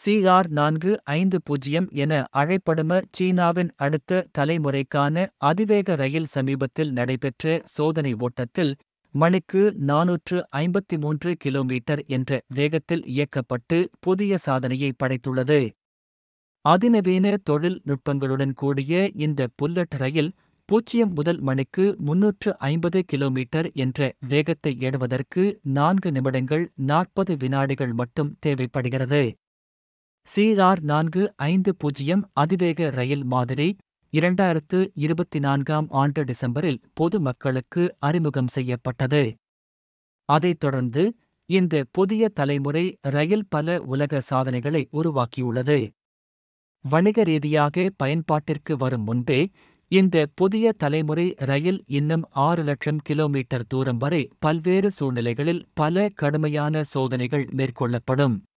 CR-450 என அழைப்படும சீனாவின் அடுத்த தலைமுறைக்கான அதிவேக ரயில் சமீபத்தில் நடைபெற்ற சோதனை ஓட்டத்தில் மணிக்கு 453 கிலோமீட்டர் என்ற வேகத்தில் இயக்கப்பட்டு புதிய சாதனையை படைத்துள்ளது. அதிநவீன தொழில் நுட்பங்களுடன் கூடிய இந்த புல்லட் ரயில் 0 முதல் மணிக்கு 350 கிலோமீட்டர் என்ற வேகத்தை எட்டுவதற்கு 4 நிமிடங்கள் 40 வினாடிகள் மட்டும் தேவைப்படுகிறது. CR-450 அதிவேக ரயில் மாதிரி 2024ஆம் ஆண்டு டிசம்பரில் பொது மக்களுக்கு அறிமுகம் செய்யப்பட்டது. அதைத் தொடர்ந்து இந்த புதிய தலைமுறை ரயில் பல உலக சாதனைகளை உருவாக்கியுள்ளது. வணிக ரீதியாக பயன்பாட்டிற்கு வரும் முன்பே இந்த புதிய தலைமுறை ரயில் இன்னும் 6 லட்சம் கிலோமீட்டர் தூரம் வரை பல்வேறு சூழ்நிலைகளில் பல கடுமையான சோதனைகள் மேற்கொள்ளப்படும்.